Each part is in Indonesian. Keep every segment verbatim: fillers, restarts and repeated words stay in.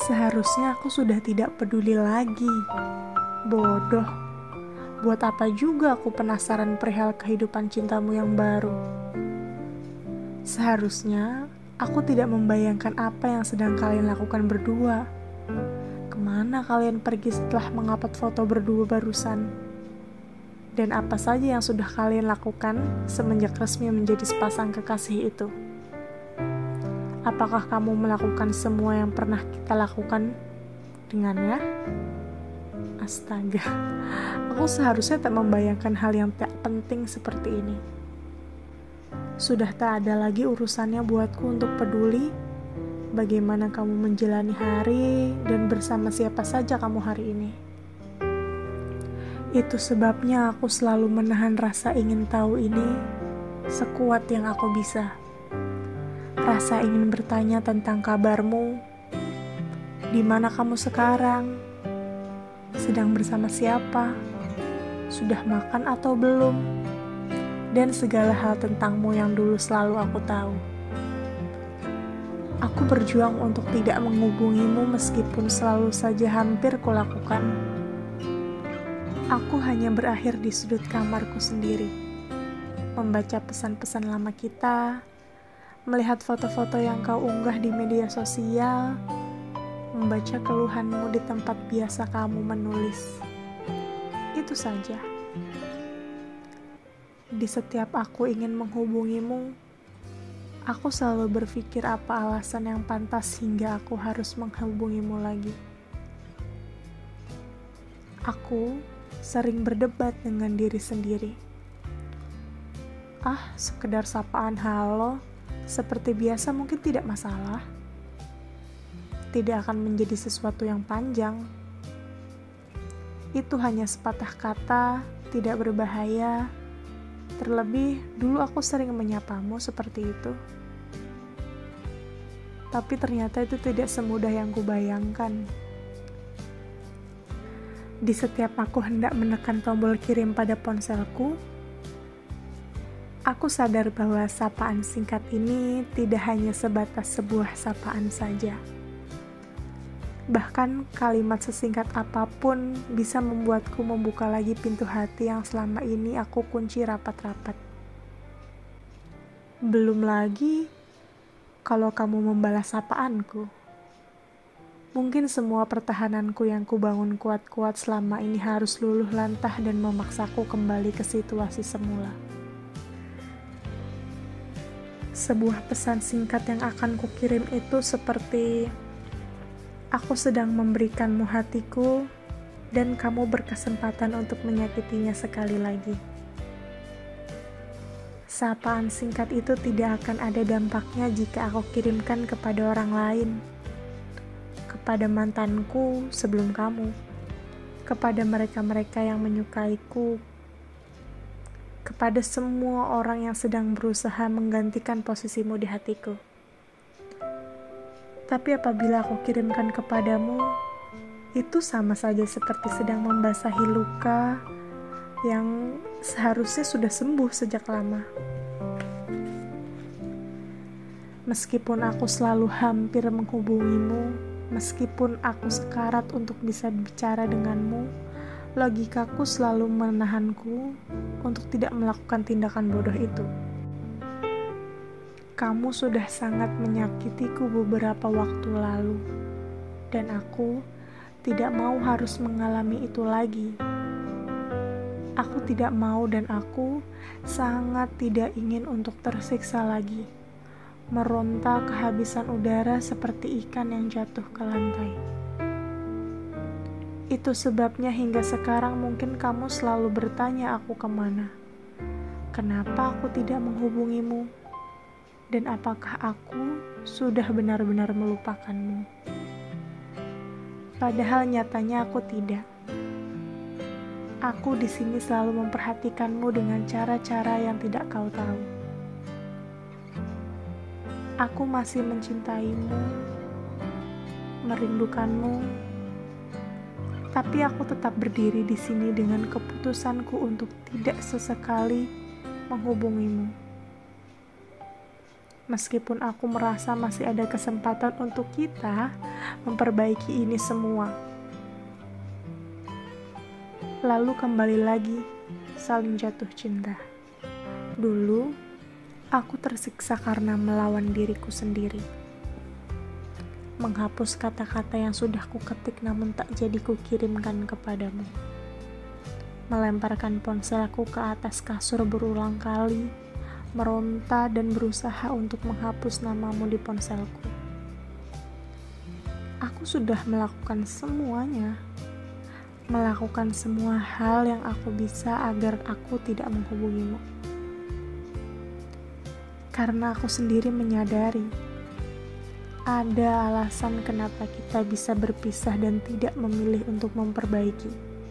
Seharusnya aku sudah tidak peduli lagi. Bodoh. Buat apa juga aku penasaran perihal kehidupan cintamu yang baru? Seharusnya aku tidak membayangkan apa yang sedang kalian lakukan berdua. Kemana kalian pergi setelah mengupload foto berdua barusan? Dan apa saja yang sudah kalian lakukan semenjak resmi menjadi sepasang kekasih itu? Apakah kamu melakukan semua yang pernah kita lakukan dengannya? Astaga, aku seharusnya tak membayangkan hal yang tak penting seperti ini. Sudah tak ada lagi urusannya buatku untuk peduli bagaimana kamu menjalani hari dan bersama siapa saja kamu hari ini. Itu sebabnya aku selalu menahan rasa ingin tahu ini sekuat yang aku bisa. Rasa ingin bertanya tentang kabarmu. Di mana kamu sekarang? Sedang bersama siapa? Sudah makan atau belum? Dan segala hal tentangmu yang dulu selalu aku tahu. Aku berjuang untuk tidak menghubungimu meskipun selalu saja hampir kulakukan. Aku hanya berakhir di sudut kamarku sendiri, membaca pesan-pesan lama kita, melihat foto-foto yang kau unggah di media sosial, membaca keluhanmu di tempat biasa kamu menulis. Itu saja. Di setiap aku ingin menghubungimu, aku selalu berpikir apa alasan yang pantas hingga aku harus menghubungimu lagi. Aku sering berdebat dengan diri sendiri. Ah, sekedar sapaan halo, seperti biasa mungkin tidak masalah. Tidak akan menjadi sesuatu yang panjang. Itu hanya sepatah kata, tidak berbahaya. Terlebih, dulu aku sering menyapamu seperti itu. Tapi ternyata itu tidak semudah yang kubayangkan. Di setiap aku hendak menekan tombol kirim pada ponselku, aku sadar bahwa sapaan singkat ini tidak hanya sebatas sebuah sapaan saja. Bahkan kalimat sesingkat apapun bisa membuatku membuka lagi pintu hati yang selama ini aku kunci rapat-rapat. Belum lagi kalau kamu membalas sapaanku. Mungkin semua pertahananku yang kubangun kuat-kuat selama ini harus luluh lantah dan memaksaku kembali ke situasi semula. Sebuah pesan singkat yang akan kukirim itu seperti, aku sedang memberikanmu hatiku dan kamu berkesempatan untuk menyakitinya sekali lagi. Sapaan singkat itu tidak akan ada dampaknya jika aku kirimkan kepada orang lain. Kepada mantanku sebelum kamu, kepada mereka-mereka yang menyukaiku, kepada semua orang yang sedang berusaha menggantikan posisimu di hatiku. Tapi apabila aku kirimkan kepadamu, itu sama saja seperti sedang membasahi luka yang seharusnya sudah sembuh sejak lama. Meskipun aku selalu hampir menghubungimu, meskipun aku sekarat untuk bisa bicara denganmu, logikaku selalu menahanku untuk tidak melakukan tindakan bodoh itu. Kamu sudah sangat menyakitiku beberapa waktu lalu, dan aku tidak mau harus mengalami itu lagi. Aku tidak mau dan aku sangat tidak ingin untuk tersiksa lagi, meronta kehabisan udara seperti ikan yang jatuh ke lantai. Itu sebabnya hingga sekarang mungkin kamu selalu bertanya aku kemana. Kenapa aku tidak menghubungimu? Dan apakah aku sudah benar-benar melupakanmu? Padahal nyatanya aku tidak. Aku di sini selalu memperhatikanmu dengan cara-cara yang tidak kau tahu. Aku masih mencintaimu, merindukanmu, tapi aku tetap berdiri di sini dengan keputusanku untuk tidak sesekali menghubungimu. Meskipun aku merasa masih ada kesempatan untuk kita memperbaiki ini semua. Lalu kembali lagi, saling jatuh cinta. Dulu, aku tersiksa karena melawan diriku sendiri. Menghapus kata-kata yang sudah kuketik namun tak jadi kukirimkan kepadamu. Melemparkan ponselku ke atas kasur berulang kali, meronta dan berusaha untuk menghapus namamu di ponselku. Aku sudah melakukan semuanya. Melakukan semua hal yang aku bisa agar aku tidak menghubungimu. Karena aku sendiri menyadari ada alasan kenapa kita bisa berpisah dan tidak memilih untuk memperbaiki.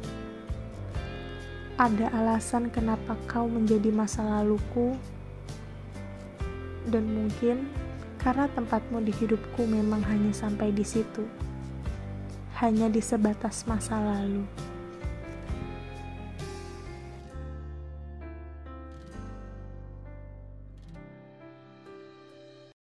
Ada alasan kenapa kau menjadi masa laluku, dan mungkin karena tempatmu di hidupku memang hanya sampai di situ. Hanya di sebatas masa lalu.